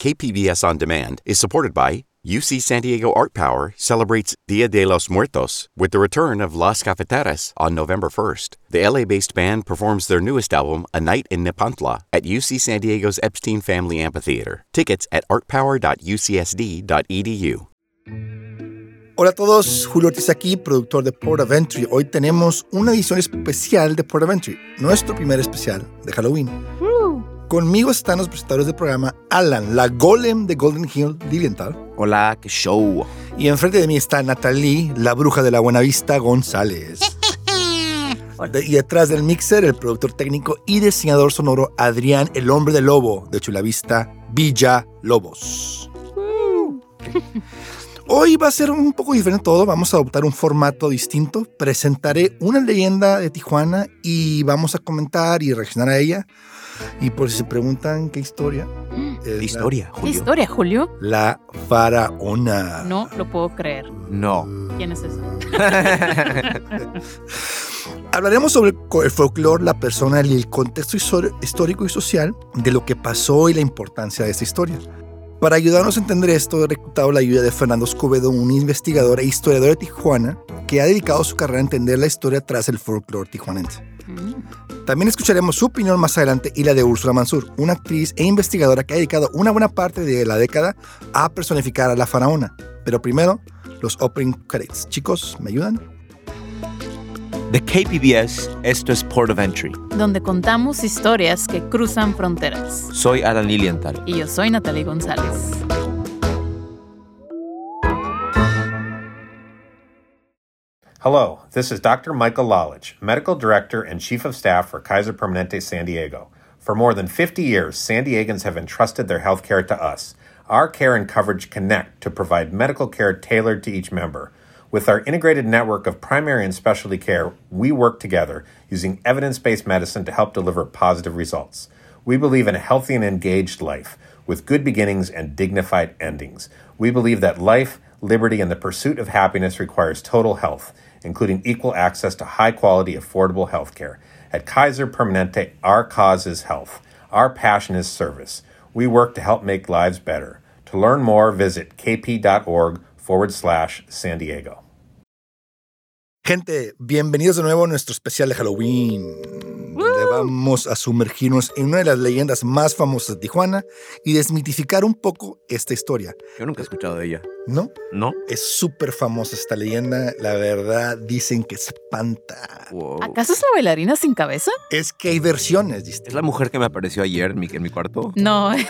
KPBS On Demand is supported by UC San Diego Art Power celebrates Dia de los Muertos with the return of Las Cafeteras on November 1st. The LA-based band performs their newest album, A Night in Nepantla, at UC San Diego's Epstein Family Amphitheater. Tickets at artpower.ucsd.edu. Hola a todos, Julio Ortiz aquí, productor de Port of Entry. Hoy tenemos una edición especial de Port of Entry, nuestro primer especial de Halloween. Conmigo están los presentadores del programa, Alan, la golem de Golden Hill Lilienthal. Hola, qué show. Y enfrente de mí está Natalie, la bruja de la Buenavista González. Y detrás del mixer, el productor técnico y diseñador sonoro, Adrián, el hombre de lobo de Chulavista, Villa Lobos. Hoy va a ser un poco diferente todo, vamos a adoptar un formato distinto. Presentaré una leyenda de Tijuana y vamos a comentar y reaccionar a ella. Y por si se preguntan qué historia. ¿Qué historia, Julio? ¿Qué historia, Julio? La faraona. No lo puedo creer. No. ¿Quién es esa? Hablaremos sobre el folclore, la persona y el contexto histórico y social de lo que pasó y la importancia de esta historia. Para ayudarnos a entender esto, he reclutado la ayuda de Fernando Escobedo, un investigador e historiador de Tijuana que ha dedicado su carrera a entender la historia tras el folclore tijuanense. También escucharemos su opinión más adelante y la de Úrsula Mansur, una actriz e investigadora que ha dedicado una buena parte de la década a personificar a la faraona. Pero primero, los opening credits. Chicos, ¿me ayudan? De KPBS, esto es Port of Entry. Donde contamos historias que cruzan fronteras. Soy Alan Lilienthal. Y yo soy Natalie González. Hello, this is Dr. Michael Lalich, Medical Director and Chief of Staff for Kaiser Permanente San Diego. For more than 50 years, San Diegans have entrusted their health care to us. Our care and coverage connect to provide medical care tailored to each member. With our integrated network of primary and specialty care, we work together using evidence-based medicine to help deliver positive results. We believe in a healthy and engaged life, with good beginnings and dignified endings. We believe that life, liberty, and the pursuit of happiness requires total health, including equal access to high-quality, affordable health care. At Kaiser Permanente, our cause is health. Our passion is service. We work to help make lives better. To learn more, visit kp.org/San Diego. Gente, bienvenidos de nuevo a nuestro especial de Halloween. Vamos a sumergirnos en una de las leyendas más famosas de Tijuana y desmitificar un poco esta historia. Yo nunca he escuchado de ella. ¿No? ¿No? Es súper famosa esta leyenda. La verdad, dicen que espanta. Wow. ¿Acaso es la bailarina sin cabeza? Es que hay versiones ¿Es distintas. la mujer que me apareció ayer en mi cuarto? No. No,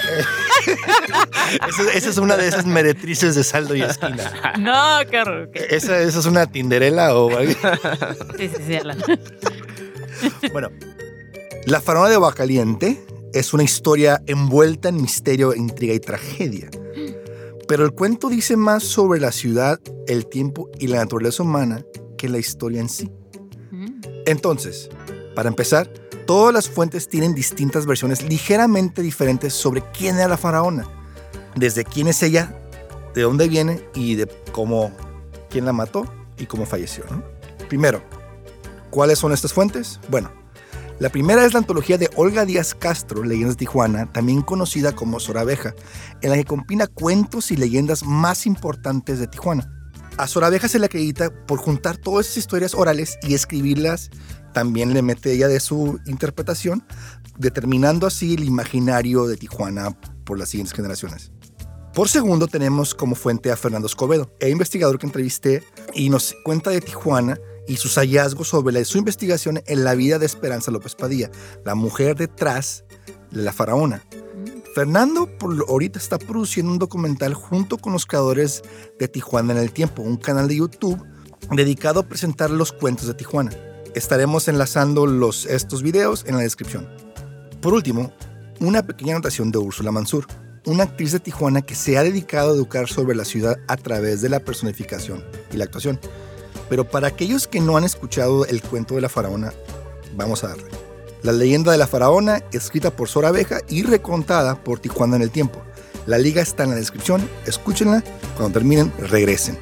esa es una de esas meretrices de saldo y esquina. No, qué horror. ¿Esa es una tinderela o algo? Sí, Alan. Bueno, la faraona de Aguacaliente es una historia envuelta en misterio, intriga y tragedia. Pero el cuento dice más sobre la ciudad, el tiempo y la naturaleza humana que la historia en sí. Entonces, para empezar, todas las fuentes tienen distintas versiones ligeramente diferentes sobre quién era la faraona. Desde quién es ella, de dónde viene y de quién la mató y cómo falleció, ¿no? Primero, ¿cuáles son estas fuentes? Bueno, la primera es la antología de Olga Díaz Castro, Leyendas de Tijuana, también conocida como Sor Abeja, en la que combina cuentos y leyendas más importantes de Tijuana. A Sor Abeja se le acredita por juntar todas esas historias orales y escribirlas. También le mete ella de su interpretación, determinando así el imaginario de Tijuana por las siguientes generaciones. Por segundo, tenemos como fuente a Fernando Escobedo, investigador que entrevisté y nos cuenta de Tijuana y sus hallazgos sobre su investigación en la vida de Esperanza López Padilla, la mujer detrás de la faraona. Fernando ahorita está produciendo un documental junto con los creadores de Tijuana en el Tiempo, un canal de YouTube dedicado a presentar los cuentos de Tijuana. Estaremos enlazando estos videos en la descripción. Por último, una pequeña anotación de Úrsula Mansur, una actriz de Tijuana que se ha dedicado a educar sobre la ciudad a través de la personificación y la actuación. Pero para aquellos que no han escuchado el cuento de la faraona, vamos a darle. La leyenda de la faraona, escrita por Sor Abeja y recontada por Tijuana en el Tiempo. La liga está en la descripción, escúchenla, cuando terminen, regresen.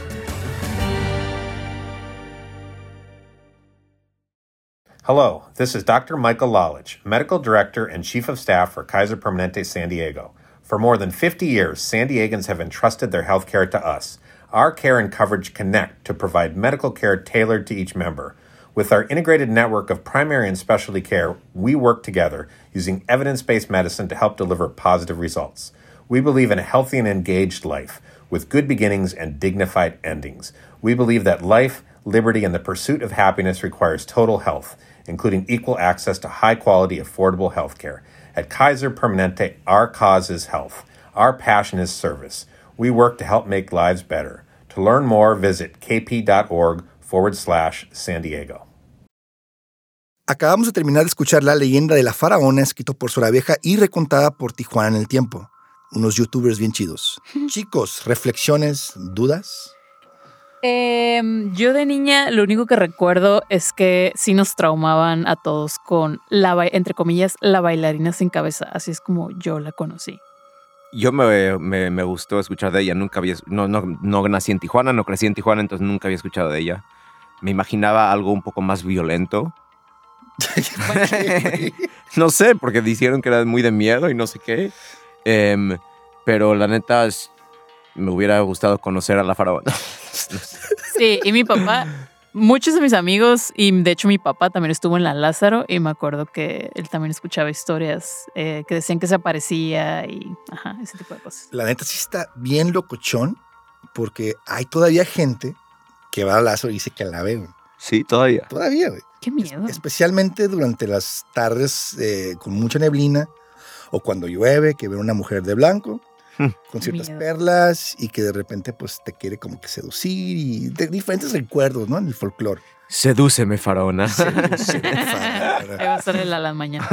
Hello, this is Dr. Michael Lalich, Medical Director and Chief of Staff for Kaiser Permanente San Diego. For more than 50 years, San Diegans have entrusted their health care to us. Our care and coverage connect to provide medical care tailored to each member. With our integrated network of primary and specialty care, we work together using evidence-based medicine to help deliver positive results. We believe in a healthy and engaged life with good beginnings and dignified endings. We believe that life, liberty, and the pursuit of happiness requires total health, including equal access to high-quality, affordable health care. At Kaiser Permanente, our cause is health. Our passion is service. We work to help make lives better. To learn more, visit kp.org/San Diego. Acabamos de terminar de escuchar La leyenda de la faraona, escrito por Sora Vieja y recontada por Tijuana en el Tiempo. Unos youtubers bien chidos. Chicos, reflexiones, dudas. Yo de niña lo único que recuerdo es que sí nos traumaban a todos con entre comillas, la bailarina sin cabeza. Así es como yo la conocí. Yo me gustó escuchar de ella. Nunca había... No nací en Tijuana, no crecí en Tijuana, entonces nunca había escuchado de ella. Me imaginaba algo un poco más violento. No sé, porque dijeron que era muy de miedo y no sé qué. Pero la neta, me hubiera gustado conocer a la faraona. Sí, y mi papá, muchos de mis amigos, y de hecho mi papá también estuvo en la Lázaro, y me acuerdo que él también escuchaba historias que decían que se aparecía y ese tipo de cosas. La neta sí está bien locochón, porque hay todavía gente que va a la Lázaro y dice que la ve, güey. Sí, todavía. Todavía, güey. Qué miedo. Especialmente durante las tardes con mucha neblina o cuando llueve, que ven una mujer de blanco con ciertas perlas y que de repente pues te quiere como que seducir y de diferentes recuerdos, ¿no? En el folclore. Sedúceme, faraona. Sedúceme, faraona. Ahí va a estar el a la mañana.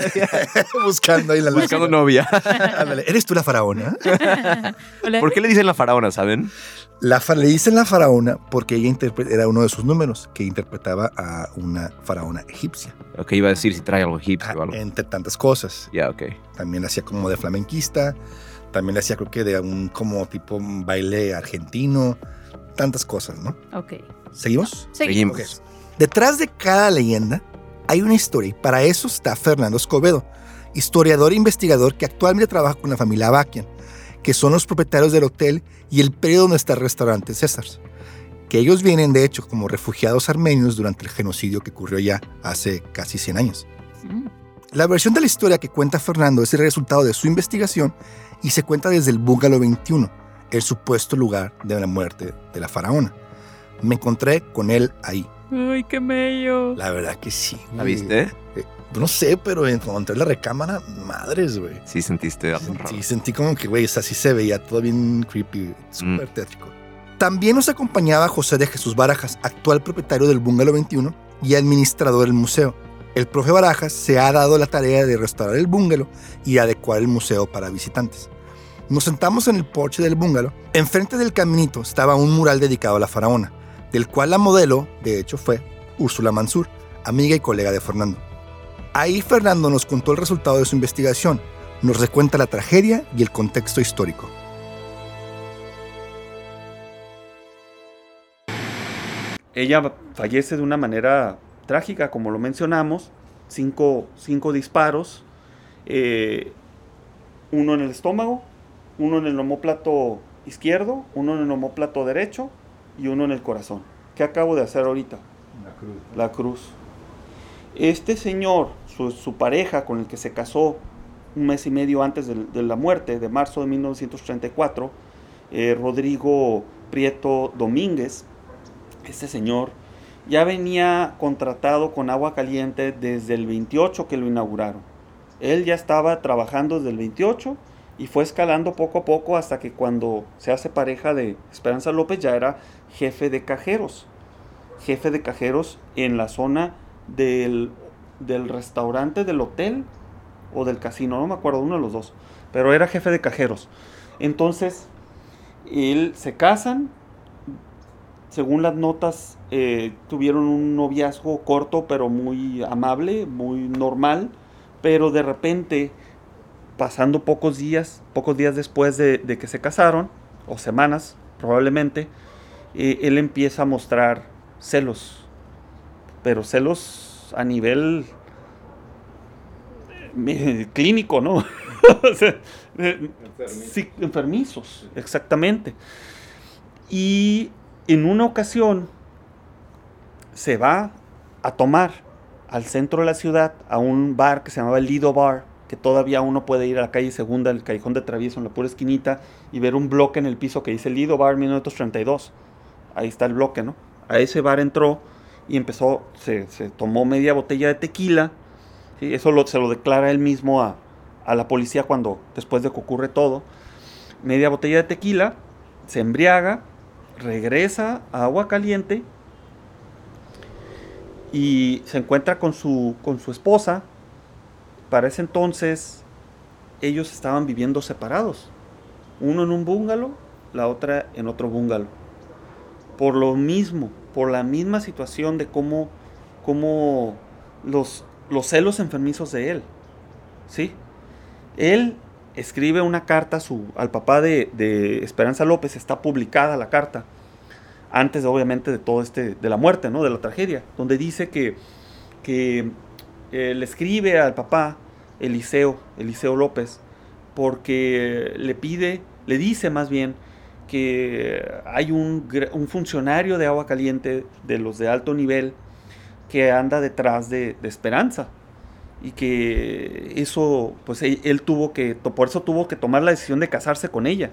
Buscando ahí Buscando novia. Ándale, ¿eres tú la faraona? Hola. ¿Por qué le dicen la faraona, saben? Le dicen la faraona porque ella era uno de sus números que interpretaba a una faraona egipcia. Ok, iba a decir si trae algo egipcio o algo. Entre tantas cosas. Ya, ok. También hacía como de flamenquista. También le hacía creo que de un como tipo baile argentino. Tantas cosas, ¿no? Ok. ¿Seguimos? Seguimos. Okay. Detrás de cada leyenda hay una historia y para eso está Fernando Escobedo, historiador e investigador que actualmente trabaja con la familia Avakian, que son los propietarios del hotel y el periodo donde está el restaurante César, que ellos vienen de hecho como refugiados armenios durante el genocidio que ocurrió ya hace casi 100 años. La versión de la historia que cuenta Fernando es el resultado de su investigación y se cuenta desde el Bungalow 21, el supuesto lugar de la muerte de la faraona. Me encontré con él ahí. Ay, qué bello. La verdad que sí, güey. ¿La viste? No sé, pero cuando entré en la recámara, madres, güey. Sí sentiste algo raro. Sí, sentí como que, güey, así se veía todo bien creepy, súper tétrico. También nos acompañaba José de Jesús Barajas, actual propietario del Bungalow 21 y administrador del museo. El profe Barajas se ha dado la tarea de restaurar el bungalow y adecuar el museo para visitantes. Nos sentamos en el porche del bungalow. Enfrente del caminito estaba un mural dedicado a la faraona, del cual la modelo, de hecho, fue Úrsula Mansur, amiga y colega de Fernando. Ahí Fernando nos contó el resultado de su investigación, nos recuenta la tragedia y el contexto histórico. Ella fallece de una manera trágica, como lo mencionamos, cinco disparos, uno en el estómago, uno en el omóplato izquierdo, uno en el omóplato derecho y uno en el corazón. ¿Qué acabo de hacer ahorita? La cruz. Este señor, su pareja con el que se casó un mes y medio antes de la muerte, de marzo de 1934, Rodrigo Prieto Domínguez, este señor ya venía contratado con Agua Caliente desde el 28 que lo inauguraron. Él ya estaba trabajando desde el 28 y fue escalando poco a poco hasta que cuando se hace pareja de Esperanza López ya era jefe de cajeros en la zona del restaurante, del hotel o del casino, no me acuerdo, uno de los dos, pero era jefe de cajeros. Entonces, él se casan, según las notas, tuvieron un noviazgo corto pero muy amable, muy normal, pero de repente, pasando pocos días después de que se casaron, o semanas probablemente, él empieza a mostrar celos, pero celos a nivel clínico, ¿no? O sea, sí, enfermizos, exactamente. Y en una ocasión se va a tomar al centro de la ciudad a un bar que se llamaba el Lido Bar, que todavía uno puede ir a la calle Segunda, el Callejón de Travieso, en la pura esquinita, y ver un bloque en el piso que dice Lido Bar 1932. Ahí está el bloque, ¿no? A ese bar entró y empezó, se tomó media botella de tequila, ¿sí? Eso se lo declara él mismo a la policía después de que ocurre todo. Media botella de tequila, se embriaga, regresa a Aguacaliente y se encuentra con su esposa. Para ese entonces ellos estaban viviendo separados, uno en un bungalow, la otra en otro bungalow, por lo mismo, por la misma situación de cómo los celos enfermizos de él, ¿sí? Él escribe una carta al papá de Esperanza López, está publicada la carta, antes obviamente de todo de la muerte, ¿no? De la tragedia, donde dice que le escribe al papá Eliseo López, porque le dice más bien que hay un funcionario de Aguacaliente, de los de alto nivel, que anda detrás de Esperanza, y que eso, pues él por eso tuvo que tomar la decisión de casarse con ella.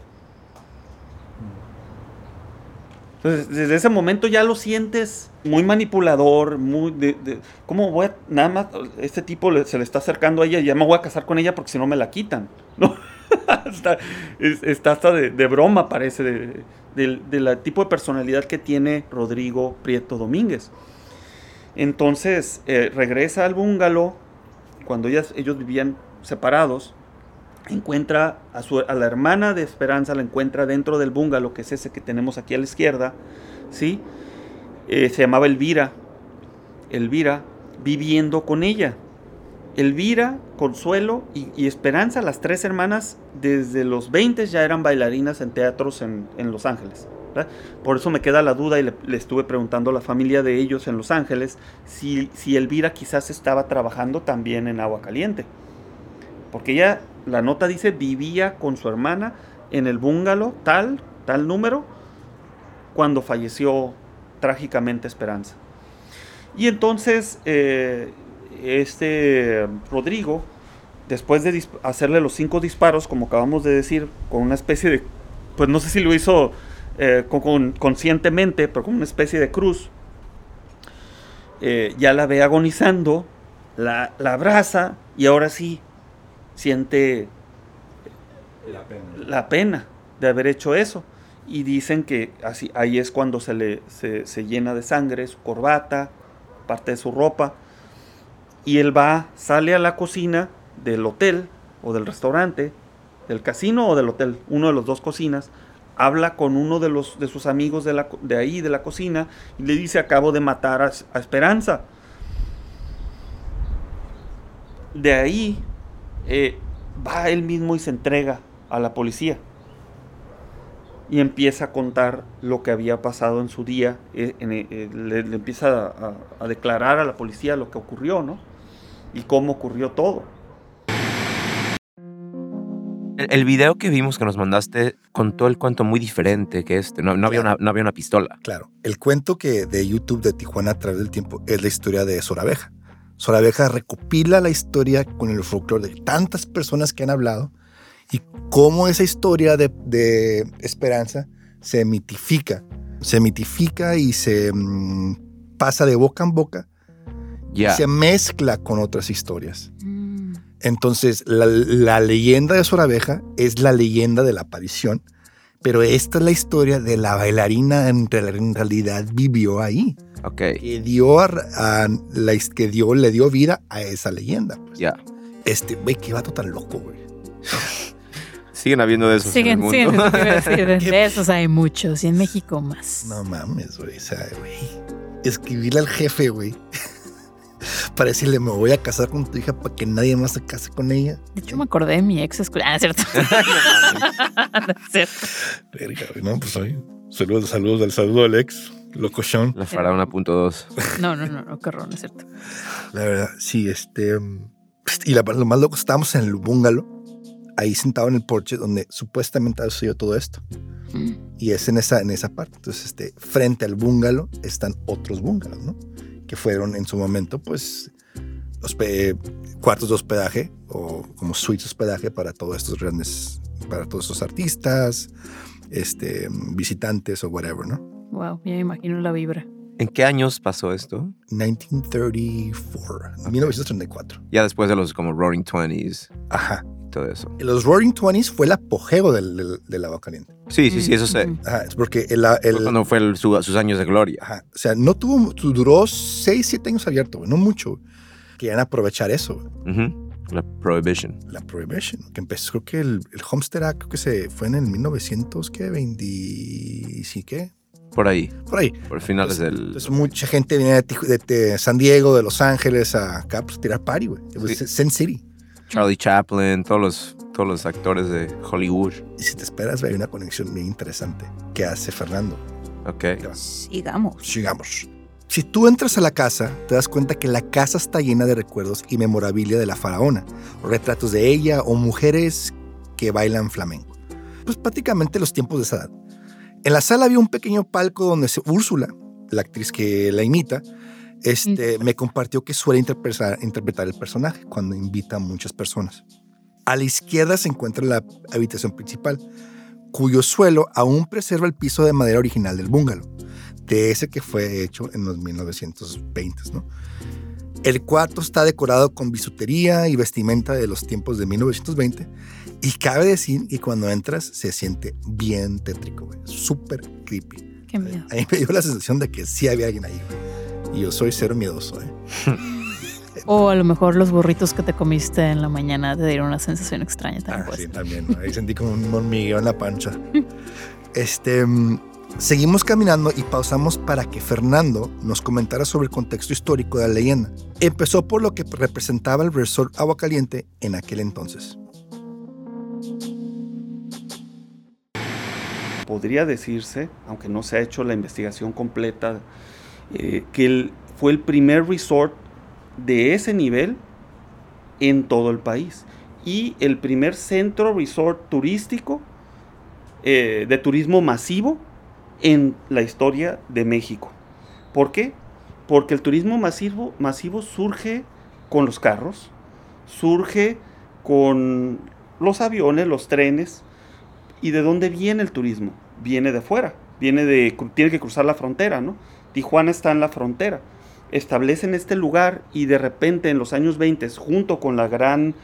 Entonces, desde ese momento ya lo sientes muy manipulador, ¿cómo voy a, nada más, este tipo se le está acercando a ella y ya me voy a casar con ella porque si no me la quitan, ¿no? está hasta de broma, parece, del tipo de personalidad que tiene Rodrigo Prieto Domínguez. Entonces, regresa al bungalow, cuando ellos vivían separados, encuentra a la hermana de Esperanza, la encuentra dentro del bungalow, que es ese que tenemos aquí a la izquierda, ¿sí? Se llamaba Elvira, viviendo con ella. Elvira, Consuelo y Esperanza, las tres hermanas, desde los 20 ya eran bailarinas en teatros en Los Ángeles, ¿verdad? Por eso me queda la duda y le estuve preguntando a la familia de ellos en Los Ángeles si Elvira quizás estaba trabajando también en Aguacaliente. Porque ella, la nota dice, vivía con su hermana en el bungalow, tal número, cuando falleció trágicamente Esperanza. Y entonces, Rodrigo, después de hacerle los 5 disparos, como acabamos de decir, con una especie de, pues no sé si lo hizo conscientemente, pero con una especie de cruz, ya la ve agonizando, la abraza y ahora sí siente la pena de haber hecho eso, y dicen que ahí es cuando se llena de sangre su corbata, parte de su ropa, y él sale a la cocina del hotel o del restaurante, del casino o del hotel, uno de los dos cocinas, habla con uno de sus amigos de la cocina y le dice: acabo de matar a Esperanza. De ahí va él mismo y se entrega a la policía y empieza a contar lo que había pasado en su día. Le empieza a declarar a la policía lo que ocurrió, ¿no? Y cómo ocurrió todo. El video que vimos que nos mandaste contó el cuento muy diferente que este. No había una pistola. Claro. El cuento de YouTube de Tijuana a través del tiempo es la historia de Sor Abeja. Sor Abeja recopila la historia con el folclore de tantas personas que han hablado y cómo esa historia de Esperanza se mitifica y se pasa de boca en boca. Y se mezcla con otras historias. Entonces, la leyenda de Sor Abeja es la leyenda de la aparición, pero esta es la historia de la bailarina en realidad vivió ahí. Okay. Que le dio vida a esa leyenda. Pues. Ya. Güey, qué vato tan loco, güey. Siguen habiendo de esos en el mundo. De esos hay muchos y en México más. No mames, güey. O sea, güey. Escribirle al jefe, güey. Para decirle: me voy a casar con tu hija para que nadie más se case con ella. De hecho, me acordé de mi ex escuela. Ah, ¿cierto? No es cierto. Verga, no, pues hoy. Saludo al ex, locochón. La Faraona.2. No, qué horror, no es cierto. La verdad, sí, Y lo más loco, estábamos en el bungalow, ahí sentado en el porche donde supuestamente ha sucedido todo esto. Y es en esa parte. Entonces, frente al bungalow están otros bungalows, ¿no? Que fueron en su momento, pues, cuartos de hospedaje o como suites de hospedaje para todos estos artistas, visitantes o whatever, ¿no? Wow, ya me imagino la vibra. ¿En qué años pasó esto? 1934, 1934. Ya después de los como Roaring Twenties. Ajá. Todo eso. Los Roaring Twenties fue el apogeo del Agua Caliente. Sí, eso sé. Ajá, es porque Cuando fue sus años de gloria. Ajá, o sea, duró 6, 7 años abierto, güey, no mucho. Querían aprovechar eso. La Prohibition. La Prohibition, que empezó, creo que el Homestead Act, creo que se fue en el 1920, ¿sí qué? Por ahí. Por finales del... Entonces mucha gente viene de San Diego, de Los Ángeles, acá pues, a tirar party, güey. Sí. Sin City. Charlie Chaplin, todos los actores de Hollywood. Y si te esperas, hay una conexión bien interesante que hace Fernando. Ok. Sigamos. Si tú entras a la casa, te das cuenta que la casa está llena de recuerdos y memorabilia de la faraona, o retratos de ella o mujeres que bailan flamenco. Pues prácticamente los tiempos de esa edad. En la sala había un pequeño palco donde Úrsula, la actriz que la imita, me compartió que suele interpretar el personaje cuando invita a muchas personas. A la izquierda se encuentra la habitación principal, cuyo suelo aún preserva el piso de madera original del bungalow, de ese que fue hecho en los 1920, ¿no? El cuarto está decorado con bisutería y vestimenta de los tiempos de 1920 y cabe decir que cuando entras se siente bien tétrico, güey. Súper creepy. Qué miedo. A mí me dio la sensación de que sí había alguien ahí, güey. Y yo soy cero miedoso, O a lo mejor los burritos que te comiste en la mañana te dieron una sensación extraña también. Sí, también, ¿no? Ahí sentí como un hormigueo en la pancha. Seguimos caminando y pausamos para que Fernando nos comentara sobre el contexto histórico de la leyenda. Empezó por lo que representaba el resort Agua Caliente en aquel entonces. Podría decirse, aunque no se ha hecho la investigación completa, que fue el primer resort de ese nivel en todo el país y el primer centro resort turístico de turismo masivo en la historia de México. ¿Por qué? Porque el turismo masivo surge con los carros, surge con los aviones, los trenes. ¿Y de dónde viene el turismo? Viene de fuera, tiene que cruzar la frontera, ¿no? Tijuana está en la frontera. Establecen este lugar y de repente en los años 20, junto con la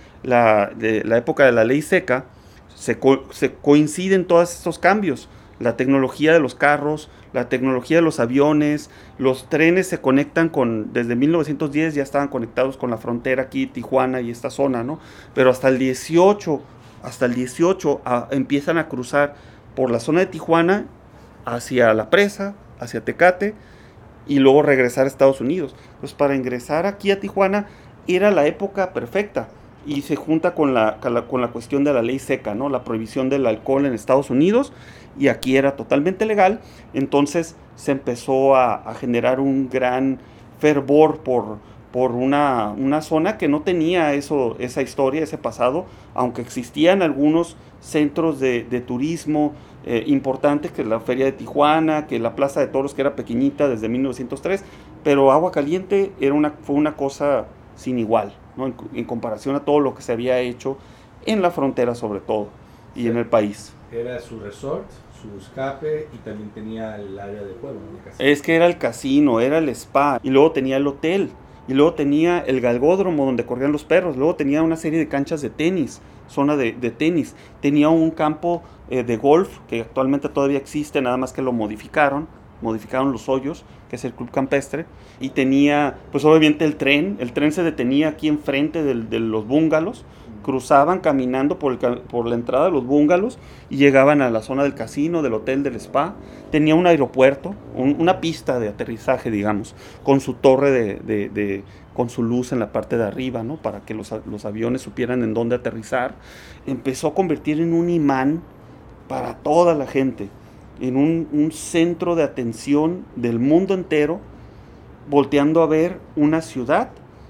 época de la ley seca, se coinciden todos estos cambios. La tecnología de los carros, la tecnología de los aviones, los trenes se conectan desde 1910 ya estaban conectados con la frontera aquí, Tijuana y esta zona, ¿no? Pero hasta el 18 empiezan a cruzar por la zona de Tijuana hacia la presa, hacia Tecate y luego regresar a Estados Unidos. Entonces para ingresar aquí a Tijuana era la época perfecta y se junta con la cuestión de la ley seca, ¿no? La prohibición del alcohol en Estados Unidos y aquí era totalmente legal. Entonces se empezó a generar un gran fervor por una zona que no tenía esa historia, ese pasado, aunque existían algunos centros de turismo importantes, que la Feria de Tijuana, que la Plaza de Toros, que era pequeñita desde 1903, pero Agua Caliente fue una cosa sin igual, ¿no? En comparación a todo lo que se había hecho en la frontera sobre todo, y en el país. Era su resort, su escape y también tenía el área de juego, ¿no? Es que era el casino, era el spa, y luego tenía el hotel. Y luego tenía el galgódromo donde corrían los perros. Luego tenía una serie de canchas de tenis, zona de tenis. Tenía un campo de golf que actualmente todavía existe, nada más que lo modificaron los hoyos, que es el club campestre. Y tenía, pues obviamente el tren se detenía aquí enfrente de los bungalows. Cruzaban caminando por la entrada de los bungalows y llegaban a la zona del casino, del hotel, del spa. Tenía un aeropuerto, una pista de aterrizaje, digamos, con su torre con su luz en la parte de arriba, ¿no? Para que los aviones supieran en dónde aterrizar. Empezó a convertir en un imán para toda la gente, en un centro de atención del mundo entero, volteando a ver una ciudad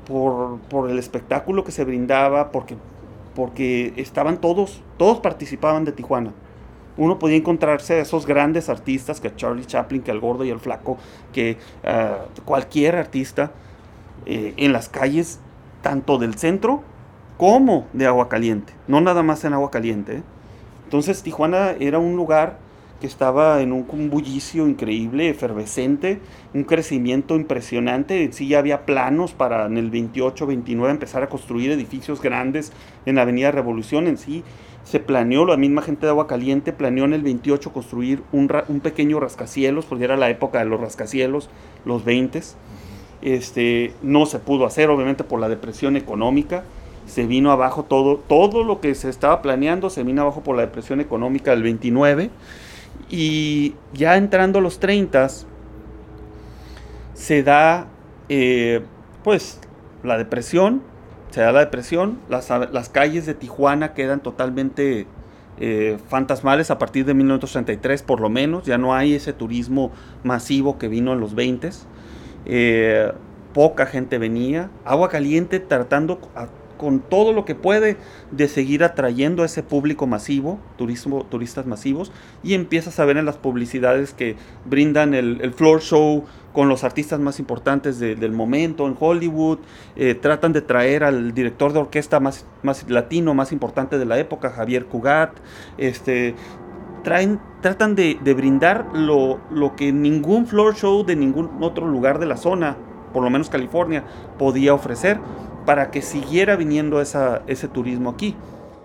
por el espectáculo que se brindaba, porque estaban todos participaban de Tijuana. Uno podía encontrarse a esos grandes artistas, que Charlie Chaplin, que el Gordo y el Flaco, que cualquier artista en las calles, tanto del centro como de Aguascalientes, no nada más en Aguascalientes. Entonces Tijuana era un lugar que estaba en un bullicio increíble, efervescente, un crecimiento impresionante. Sí, ya había planos para en el 28, 29 empezar a construir edificios grandes en la Avenida Revolución. En sí se planeó, la misma gente de Aguascalientes planeó en el 28 construir un pequeño rascacielos, porque era la época de los rascacielos, los 20s. No se pudo hacer, obviamente, por la depresión económica. Se vino abajo todo lo que se estaba planeando, se vino abajo por la depresión económica del 29. Y ya entrando a los 30s, se da pues la depresión, las calles de Tijuana quedan totalmente fantasmales a partir de 1933 por lo menos, ya no hay ese turismo masivo que vino en los 20s, poca gente venía, Aguascalientes tratando con todo lo que puede de seguir atrayendo a ese público masivo, turistas masivos, y empiezas a ver en las publicidades que brindan el floor show con los artistas más importantes del momento en Hollywood, tratan de traer al director de orquesta más latino, más importante de la época, Javier Cugat, tratan de brindar lo que ningún floor show de ningún otro lugar de la zona, por lo menos California, podía ofrecer, para que siguiera viniendo ese turismo aquí.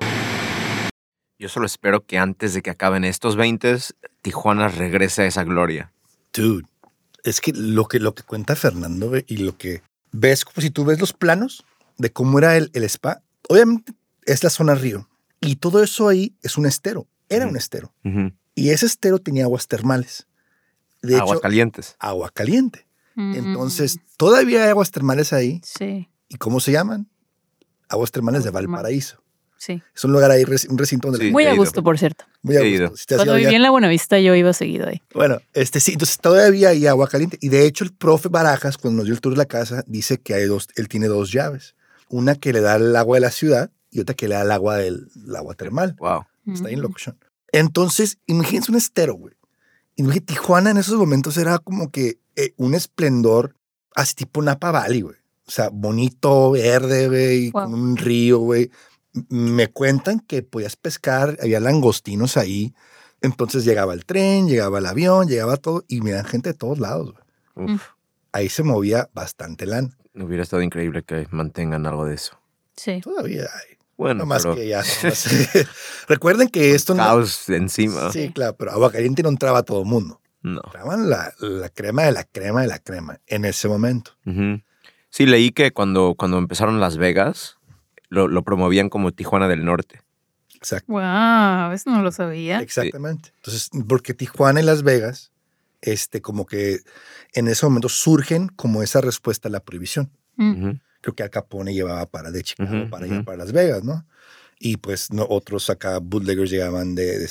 Yo solo espero que antes de que acaben estos 20s, Tijuana regrese a esa gloria. Dude, es que lo que cuenta Fernando y lo que ves, como si tú ves los planos de cómo era el spa, obviamente es la zona río. Y todo eso ahí es un estero. Era un estero. Uh-huh. Y ese estero tenía aguas termales. De hecho, Aguascalientes. Agua caliente. Entonces, todavía hay aguas termales ahí. Sí. ¿Y cómo se llaman? Aguas termales de Valparaíso. Sí. Es un lugar ahí, un recinto donde... Sí, Muy he a ido. gusto, por cierto. Muy a he gusto. ido. Si te has Cuando ido viví ya- en la Buenavista, yo iba seguido ahí. Bueno, sí, entonces todavía hay agua caliente. Y de hecho, el profe Barajas, cuando nos dio el tour de la casa, dice que él tiene dos llaves. Una que le da el agua de la ciudad y otra que le da el agua del agua termal. Wow. Está bien locochón. Entonces, imagínense un estero, güey. Imagínate, Tijuana en esos momentos era como que un esplendor así tipo Napa Valley, güey. O sea, bonito, verde, güey, Wow. con un río, güey. Me cuentan que podías pescar, había langostinos ahí. Entonces llegaba el tren, llegaba el avión, llegaba todo y miran gente de todos lados, güey. Uf, Ahí se movía bastante lana. hubiera estado increíble que mantengan algo de eso. Sí. Todavía hay. Bueno, No más pero que ya. Recuerden que esto no... caos encima. Sí, claro, pero agua caliente no entraba a todo el mundo. No. Entraban la crema de la crema de la crema en ese momento. Ujú. Sí, leí que cuando empezaron Las Vegas, lo promovían como Tijuana del Norte. Exacto. Wow, eso no lo sabía. Exactamente. Entonces, porque Tijuana y Las Vegas, como que en ese momento surgen como esa respuesta a la prohibición. Ujú. Creo que Al Capone llevaba de Chicago Ujú, para allá, ujú. para Las Vegas, ¿no? Y pues otros acá, bootleggers llegaban del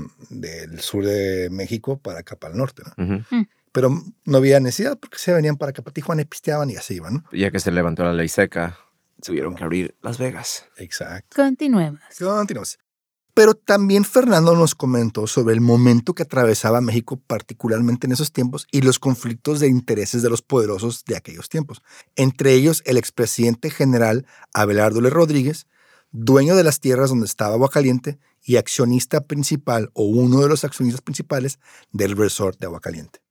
sur de México para acá, para el norte, ¿no? Ujú. Pero no había necesidad porque se venían para acá, para Tijuana y pisteaban y así iban, ¿no? Ya que se levantó la ley seca, tuvieron que abrir Las Vegas. Exacto. Continuemos. Continuamos. Pero también Fernando nos comentó sobre el momento que atravesaba México, particularmente en esos tiempos, y los conflictos de intereses de los poderosos de aquellos tiempos. Entre ellos, el expresidente general Abelardo L. Rodríguez, dueño de las tierras donde estaba Aguascalientes y accionista principal o uno de los accionistas principales del resort de Aguascalientes.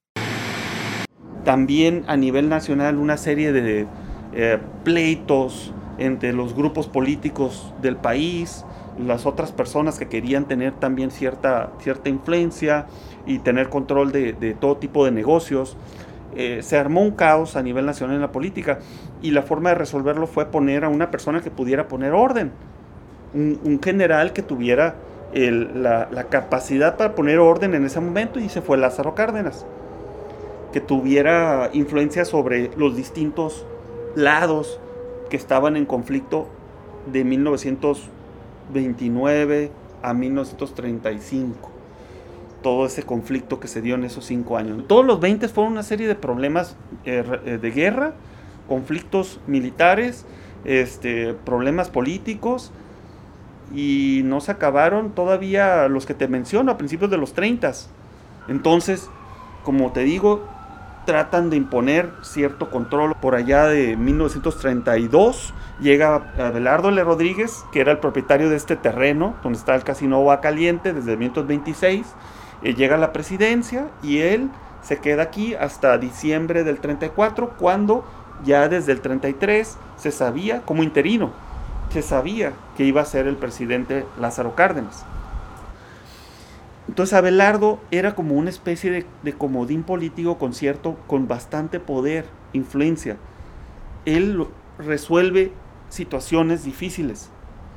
También a nivel nacional una serie de pleitos entre los grupos políticos del país, las otras personas que querían tener también cierta influencia y tener control de todo tipo de negocios. Se armó un caos a nivel nacional en la política y la forma de resolverlo fue poner a una persona que pudiera poner orden, un general que tuviera la capacidad para poner orden en ese momento, y se fue Lázaro Cárdenas, que tuviera influencia sobre los distintos lados que estaban en conflicto de 1929 a 1935. Todo ese conflicto que se dio en esos 5 años. Todos los 20 fueron una serie de problemas de guerra, conflictos militares, problemas políticos, y no se acabaron todavía los que te menciono a principios de los 30. Entonces, como te digo, tratan de imponer cierto control. Por allá de 1932 llega Abelardo L. Rodríguez, que era el propietario de este terreno donde está el Casino Agua Caliente desde 1926. Llega a la presidencia y él se queda aquí hasta diciembre del 34, cuando ya desde el 33 se sabía, como interino, se sabía que iba a ser el presidente Lázaro Cárdenas. Entonces Abelardo era como una especie de comodín político con bastante poder, influencia. Él resuelve situaciones difíciles.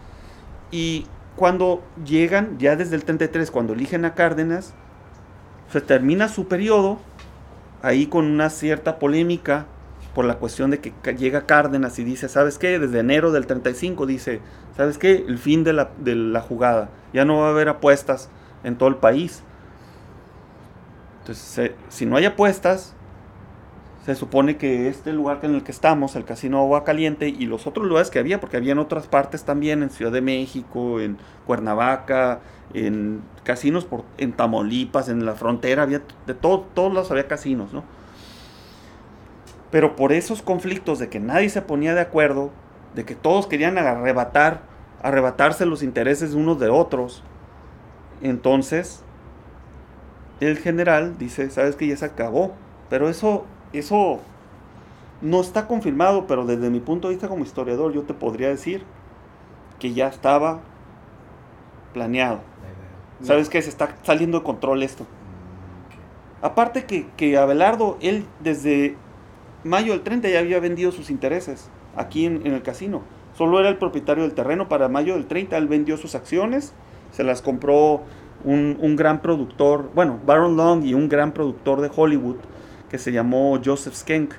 Y cuando llegan, ya desde el 33, cuando eligen a Cárdenas, se termina su periodo, ahí con una cierta polémica, por la cuestión de que llega Cárdenas y dice, ¿sabes qué? Desde enero del 35 dice, ¿sabes qué? El fin de la jugada. Ya no va a haber apuestas en todo el país. Entonces, si no hay apuestas, se supone que este lugar en el que estamos, el Casino Agua Caliente, y los otros lugares que había, porque había en otras partes también, en Ciudad de México, en Cuernavaca, en casinos en Tamaulipas, en la frontera, había de todos lados había casinos, ¿no? Pero por esos conflictos de que nadie se ponía de acuerdo, de que todos querían arrebatarse los intereses de unos de otros, entonces el general dice, ¿sabes qué? Ya se acabó. Pero eso no está confirmado, pero desde mi punto de vista como historiador yo te podría decir que ya estaba planeado. ¿Sabes qué? Se está saliendo de control esto. Aparte que Abelardo, él desde mayo del 30 ya había vendido sus intereses aquí en el casino. Solo era el propietario del terreno. Para mayo del 30 él vendió sus acciones, se las compró un gran productor, Baron Long, y un gran productor de Hollywood que se llamó Joseph Schenck,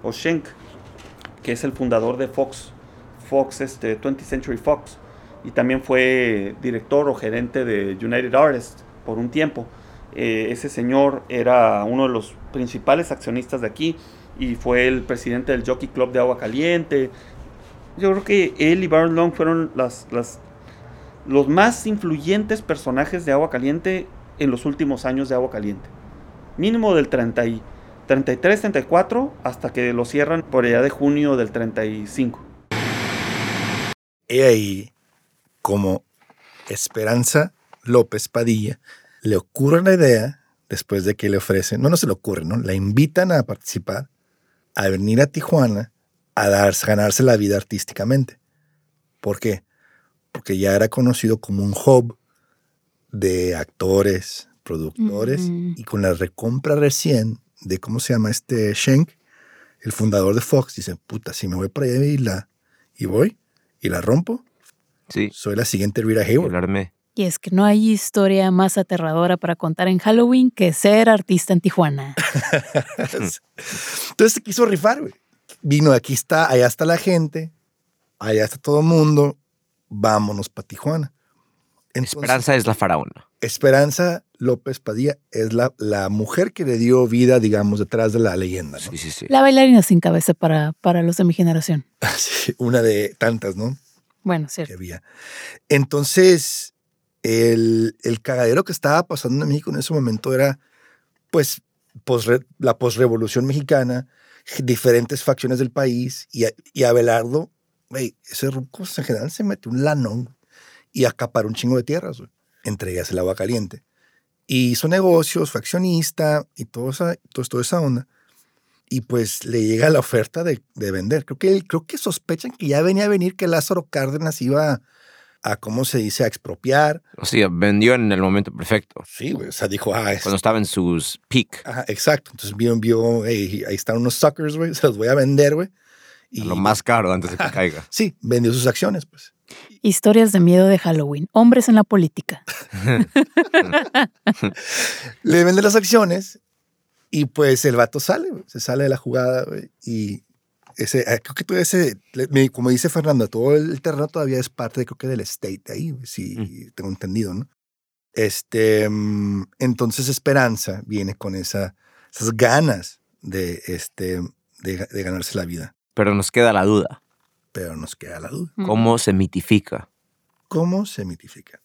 que es el fundador de Fox 20th Century Fox, y también fue director o gerente de United Artists por un tiempo. Ese señor era uno de los principales accionistas de aquí y fue el presidente del Jockey Club de Agua Caliente. Yo creo que él y Baron Long fueron los más influyentes personajes de Agua Caliente en los últimos años de Agua Caliente. Mínimo del 33, 34, hasta que lo cierran por allá de junio del 35. Y ahí, como Esperanza López Padilla, le ocurre la idea, después de que le ofrecen, no se le ocurre, ¿no? La invitan a participar, a venir a Tijuana, a ganarse la vida artísticamente. ¿Por qué? Porque ya era conocido como un hub de actores, productores, y con la recompra recién de, ¿cómo se llama Schenck? El fundador de Fox, dice, puta, si me voy para allá y voy y la rompo, sí, soy la siguiente Rita Hayworth. El armé. Y es que no hay historia más aterradora para contar en Halloween que ser artista en Tijuana. Entonces se quiso rifar, güey. Vino, aquí está, allá está la gente, allá está todo el mundo, vámonos para Tijuana. Entonces, Esperanza es la faraona. Esperanza López Padilla es la mujer que le dio vida, digamos, detrás de la leyenda, ¿no? Sí. La bailarina sin cabeza para los de mi generación. Sí, una de tantas, ¿no? Bueno, cierto. Que había. Entonces, el cagadero que estaba pasando en México en ese momento era, pues, la posrevolución mexicana, diferentes facciones del país, y Abelardo, güey, ese ruco en general se metió un lanón y acaparó un chingo de tierras, güey, entre ellas el Agua Caliente. Y hizo negocios, fue accionista y toda esa onda. Y pues le llega la oferta de vender. Creo que sospechan que ya venía a venir que Lázaro Cárdenas iba a, ¿cómo se dice?, a expropiar. O sea, vendió en el momento perfecto. Sí, güey. O sea, dijo, cuando estaba en sus peak. Ajá, exacto. Entonces vio, hey, ahí están unos suckers, güey, se los voy a vender, güey. Y lo más caro antes de que caiga. Sí, vendió sus acciones, pues. Historias de miedo de Halloween. Hombres en la política. Le vende las acciones y pues el vato sale, güey. Se sale de la jugada, güey. Y creo que todo como dice Fernando, todo el terreno todavía es parte, creo que del estate ahí, güey, si tengo entendido, ¿no? Entonces Esperanza viene con esas ganas de ganarse la vida. Pero nos queda la duda. Pero nos queda la duda. ¿Cómo se mitifica? ¿Cómo se mitifica?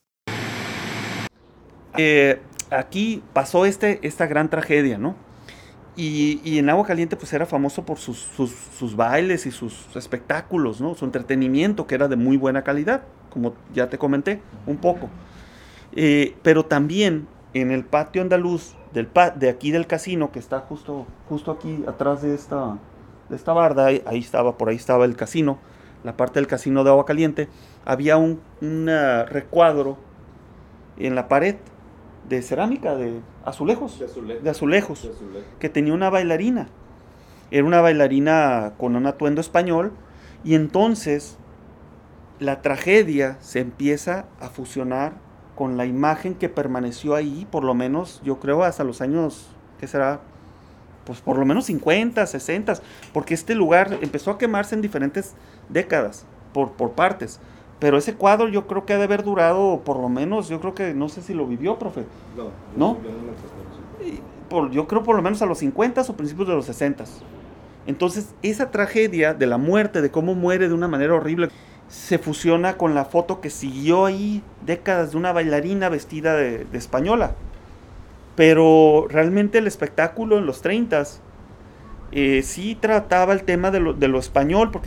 Aquí pasó esta gran tragedia, ¿no? Y en Agua Caliente pues era famoso por sus bailes y sus espectáculos, ¿no? Su entretenimiento, que era de muy buena calidad, como ya te comenté un poco. Pero también en el patio andaluz de aquí del casino, que está justo aquí atrás de esta barda, por ahí estaba el casino, la parte del casino de Agua Caliente, había un recuadro en la pared de cerámica, de azulejos, que tenía una bailarina. Era una bailarina con un atuendo español, y entonces la tragedia se empieza a fusionar con la imagen que permaneció ahí, por lo menos, yo creo, hasta los años, ¿qué será? Pues por lo menos 50, 60, porque este lugar empezó a quemarse en diferentes décadas, por partes. Pero ese cuadro yo creo que ha de haber durado por lo menos, yo creo que, no sé si lo vivió, profe. ¿No? Yo creo por lo menos a los 50 o principios de los 60. Entonces, esa tragedia de la muerte, de cómo muere de una manera horrible, se fusiona con la foto que siguió ahí décadas de una bailarina vestida de española. Pero realmente el espectáculo en los 30s sí trataba el tema de lo español, porque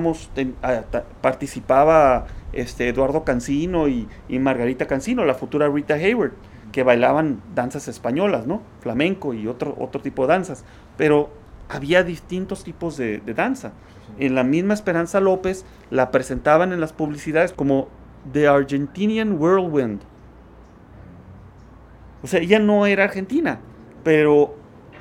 participaba Eduardo Cancino y Margarita Cancino, la futura Rita Hayworth, que bailaban danzas españolas, ¿no? Flamenco y otro tipo de danzas. Pero había distintos tipos de danza. En la misma Esperanza López la presentaban en las publicidades como The Argentinian Whirlwind. O sea, ella no era argentina, pero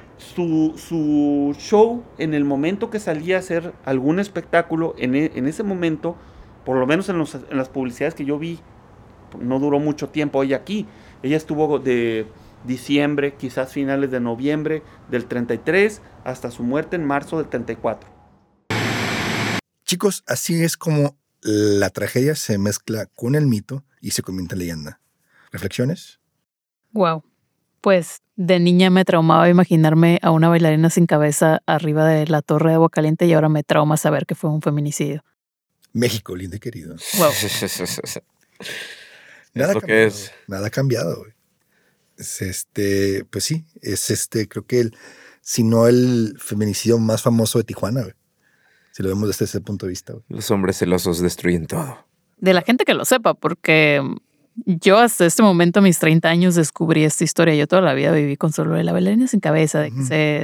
su show, en el momento que salía a hacer algún espectáculo, en ese momento, por lo menos en las publicidades que yo vi, no duró mucho tiempo ella aquí. Ella estuvo de diciembre, quizás finales de noviembre del 33, hasta su muerte en marzo del 34. Chicos, así es como la tragedia se mezcla con el mito y se convierte en leyenda. ¿Reflexiones? Wow. Pues de niña me traumaba imaginarme a una bailarina sin cabeza arriba de la torre de Agua Caliente, y ahora me trauma saber que fue un feminicidio. México, lindo y querido. Wow. Nada es lo ha que es. Nada ha cambiado, güey. Pues sí, es creo que si no el feminicidio más famoso de Tijuana, güey. Si lo vemos desde ese punto de vista, güey. Los hombres celosos destruyen todo. De la gente que lo sepa, porque yo hasta este momento, a mis 30 años, descubrí esta historia. Yo toda la vida viví con solo de la bailarina sin cabeza, de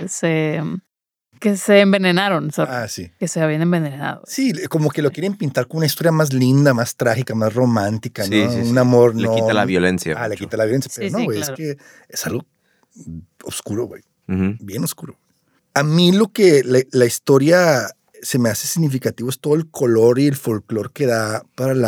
que se envenenaron, ¿sabes? Sí. Que se habían envenenado. Sí, como que lo quieren pintar como una historia más linda, más trágica, más romántica, Sí, ¿no? sí, Un amor, le quita la violencia. Le quita la violencia, pero Sí, no, güey, claro. es que es algo oscuro, güey. Uh-huh. Bien oscuro. A mí lo que la historia se me hace significativo es todo el color y el folclore que da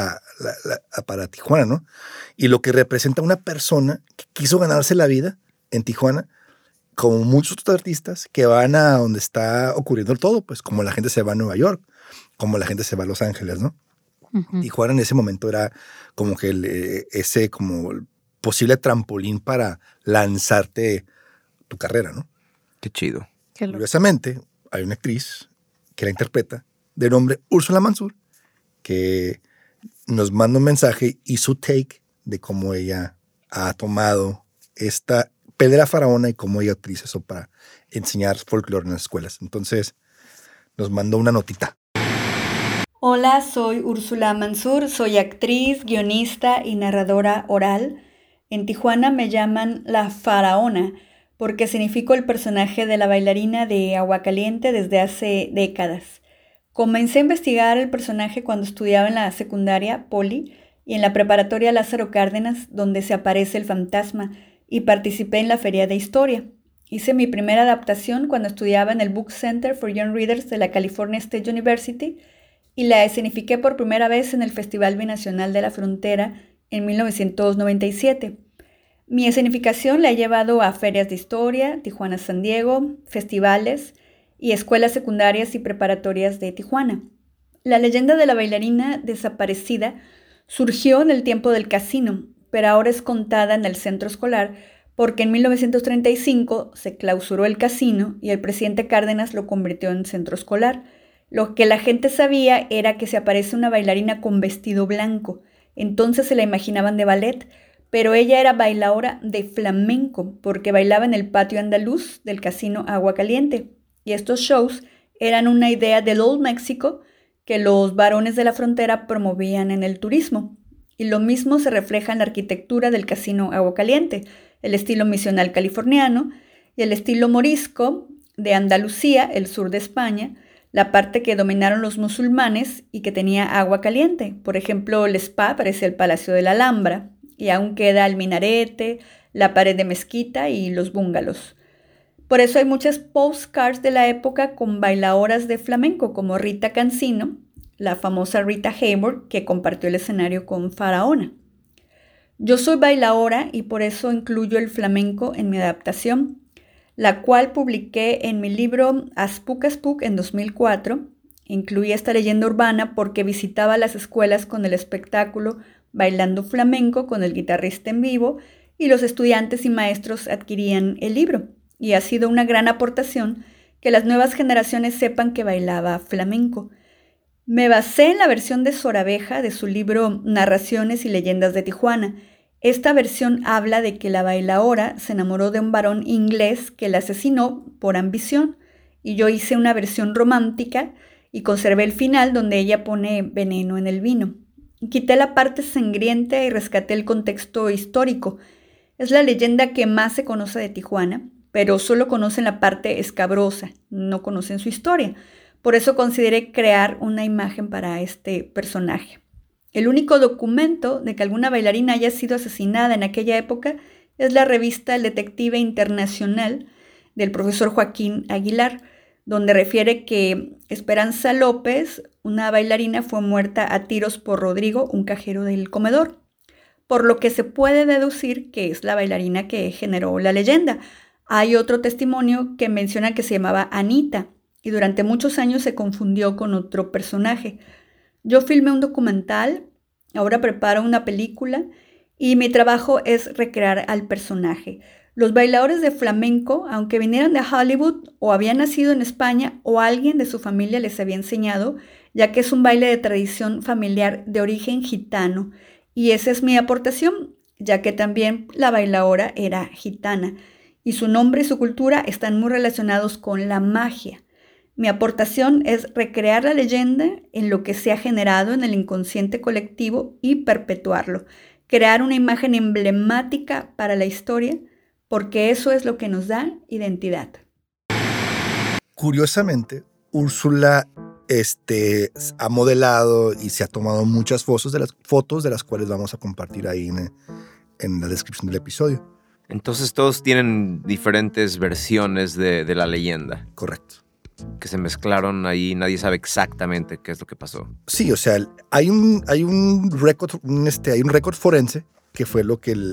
para Tijuana, ¿no? Y lo que representa una persona que quiso ganarse la vida en Tijuana, como muchos otros artistas que van a donde está ocurriendo todo, pues como la gente se va a Nueva York, como la gente se va a Los Ángeles, ¿no? Uh-huh. Tijuana en ese momento era como que ese como posible trampolín para lanzarte tu carrera, ¿no? Qué chido. Qué loco. Curiosamente, hay una actriz que la interpreta de nombre Úrsula Mansur, que nos manda un mensaje y su take de cómo ella ha tomado esta Pedra Faraona y cómo ella utiliza eso para enseñar folclore en las escuelas. Entonces, nos mandó una notita. Hola, soy Úrsula Mansur, soy actriz, guionista y narradora oral. En Tijuana me llaman la Faraona porque significo el personaje de la bailarina de Agua Caliente desde hace décadas. Comencé a investigar el personaje cuando estudiaba en la secundaria, Poli, y en la preparatoria Lázaro Cárdenas, donde se aparece el fantasma, y participé en la Feria de Historia. Hice mi primera adaptación cuando estudiaba en el Book Center for Young Readers de la California State University y la escenifiqué por primera vez en el Festival Binacional de la Frontera en 1997. Mi escenificación la he llevado a ferias de historia, Tijuana San Diego, festivales y escuelas secundarias y preparatorias de Tijuana. La leyenda de la bailarina desaparecida surgió en el tiempo del casino, pero ahora es contada en el centro escolar porque en 1935 se clausuró el casino y el presidente Cárdenas lo convirtió en centro escolar. Lo que la gente sabía era que se aparece una bailarina con vestido blanco. Entonces se la imaginaban de ballet, pero ella era bailaora de flamenco porque bailaba en el patio andaluz del casino Agua Caliente. Y estos shows eran una idea del Old Mexico que los varones de la frontera promovían en el turismo. Y lo mismo se refleja en la arquitectura del casino Agua Caliente, el estilo misional californiano y el estilo morisco de Andalucía, el sur de España, la parte que dominaron los musulmanes y que tenía agua caliente. Por ejemplo, el spa parece el Palacio de la Alhambra y aún queda el minarete, la pared de mezquita y los búngalos. Por eso hay muchas postcards de la época con bailadoras de flamenco como Rita Cancino, la famosa Rita Hayworth que compartió el escenario con Faraona. Yo soy bailaora y por eso incluyo el flamenco en mi adaptación, la cual publiqué en mi libro A Spook en 2004. Incluí esta leyenda urbana porque visitaba las escuelas con el espectáculo Bailando Flamenco con el guitarrista en vivo y los estudiantes y maestros adquirían el libro. Y ha sido una gran aportación que las nuevas generaciones sepan que bailaba flamenco. Me basé en la versión de Sor Abeja de su libro Narraciones y Leyendas de Tijuana. Esta versión habla de que la bailaora se enamoró de un varón inglés que la asesinó por ambición y yo hice una versión romántica y conservé el final donde ella pone veneno en el vino. Quité la parte sangrienta y rescaté el contexto histórico. Es la leyenda que más se conoce de Tijuana, pero solo conocen la parte escabrosa, no conocen su historia. Por eso consideré crear una imagen para este personaje. El único documento de que alguna bailarina haya sido asesinada en aquella época es la revista El Detective Internacional del profesor Joaquín Aguilar, donde refiere que Esperanza López, una bailarina, fue muerta a tiros por Rodrigo, un cajero del comedor, por lo que se puede deducir que es la bailarina que generó la leyenda. Hay otro testimonio que menciona que se llamaba Anita y durante muchos años se confundió con otro personaje. Yo filmé un documental, ahora preparo una película y mi trabajo es recrear al personaje. Los bailadores de flamenco, aunque vinieran de Hollywood o habían nacido en España o alguien de su familia les había enseñado, ya que es un baile de tradición familiar de origen gitano. Y esa es mi aportación, ya que también la bailadora era gitana y su nombre y su cultura están muy relacionados con la magia. Mi aportación es recrear la leyenda en lo que se ha generado en el inconsciente colectivo y perpetuarlo, crear una imagen emblemática para la historia, porque eso es lo que nos da identidad. Curiosamente, Úrsula ha modelado y se ha tomado muchas fotos de las cuales vamos a compartir ahí en la descripción del episodio. Entonces todos tienen diferentes versiones de la leyenda. Correcto. Que se mezclaron ahí, nadie sabe exactamente qué es lo que pasó. Sí, o sea, hay un récord forense que fue lo que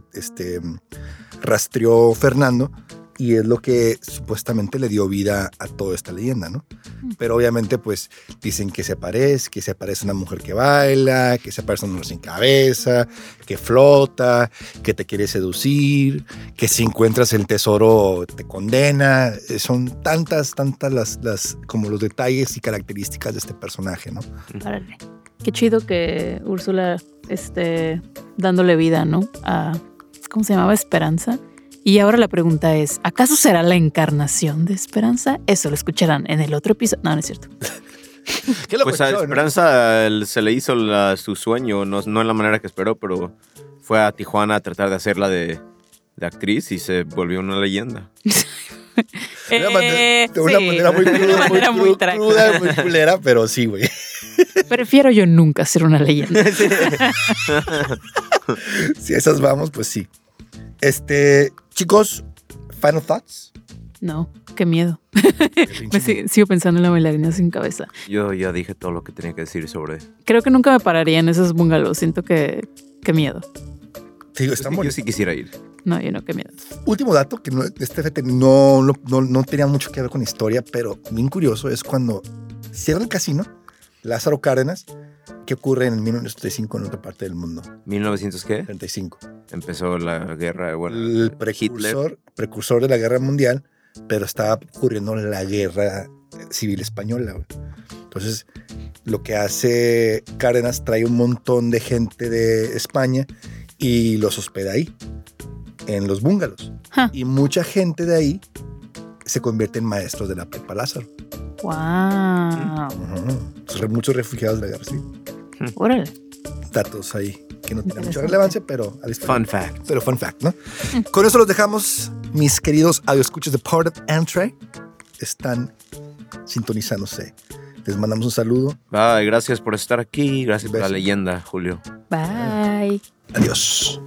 rastreó Fernando y es lo que supuestamente le dio vida a toda esta leyenda, ¿no? Pero obviamente pues dicen que se aparece una mujer que baila, que se aparece un hombre sin cabeza, que flota, que te quiere seducir, que si encuentras el tesoro te condena. Son tantas las como los detalles y características de este personaje, ¿no? Árale. Qué chido que Úrsula esté dándole vida, ¿no? A, ¿cómo se llamaba? Esperanza. Y ahora la pregunta es, ¿acaso será la encarnación de Esperanza? Eso lo escucharán en el otro episodio. No es cierto. Pues a Esperanza se le hizo su sueño, no en la manera que esperó, pero fue a Tijuana a tratar de hacerla de actriz y se volvió una leyenda. De una manera muy cruda, muy cruda, muy culera, pero sí, güey. Prefiero yo nunca ser una leyenda. Si a esas vamos, pues sí. Chicos, final thoughts. No, qué miedo. Sigo pensando en la bailarina sin cabeza. Yo ya dije todo lo que tenía que decir sobre. Creo que nunca me pararía en esos bungalows. Siento que qué miedo. Sí, yo sí quisiera ir. No, yo no, qué miedo. Último dato, que no tenía mucho que ver con historia, pero bien curioso, es cuando cierra el casino, Lázaro Cárdenas, ¿qué ocurre en 1935 en otra parte del mundo? ¿1900 qué? 35. Empezó la guerra, bueno, el precursor de la guerra mundial, pero estaba ocurriendo la guerra civil española, güey. Entonces, lo que hace Cárdenas, trae un montón de gente de España y los hospeda ahí, en los bungalows. Y mucha gente de ahí se convierte en maestros de la Prepa Lázaro. ¡Wow! Muchos refugiados de la guerra, sí. Órale. Datos ahí que no tienen mucha relevancia, pero fun fact. Pero fun fact, ¿no? Con eso los dejamos, mis queridos audioescuchas de Part of Entree. Están sintonizándose. Les mandamos un saludo. Bye, gracias por estar aquí. Gracias por la leyenda, Julio. Bye. Adiós.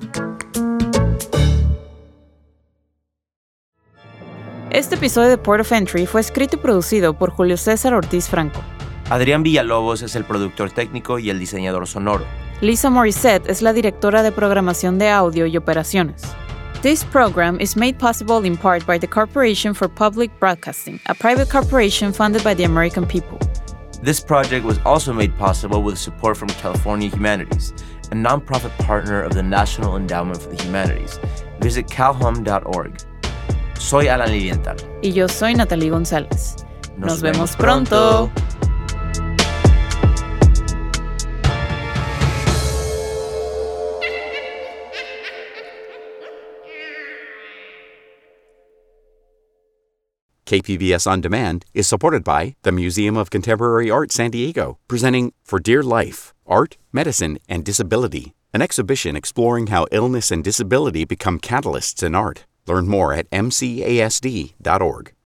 Este episodio de Port of Entry fue escrito y producido por Julio César Ortiz Franco. Adrián Villalobos es el productor técnico y el diseñador sonoro. Lisa Morissette es la directora de programación de audio y operaciones. This program is made possible in part by the Corporation for Public Broadcasting, a private corporation funded by the American people. This project was also made possible with support from California Humanities, a nonprofit partner of the National Endowment for the Humanities. Visit calhum.org. Soy Alan Lilienthal. Y yo soy Natalie González. Nos vemos pronto. KPBS On Demand is supported by the Museum of Contemporary Art San Diego, presenting For Dear Life, Art, Medicine, and Disability, an exhibition exploring how illness and disability become catalysts in art. Learn more at mcasd.org.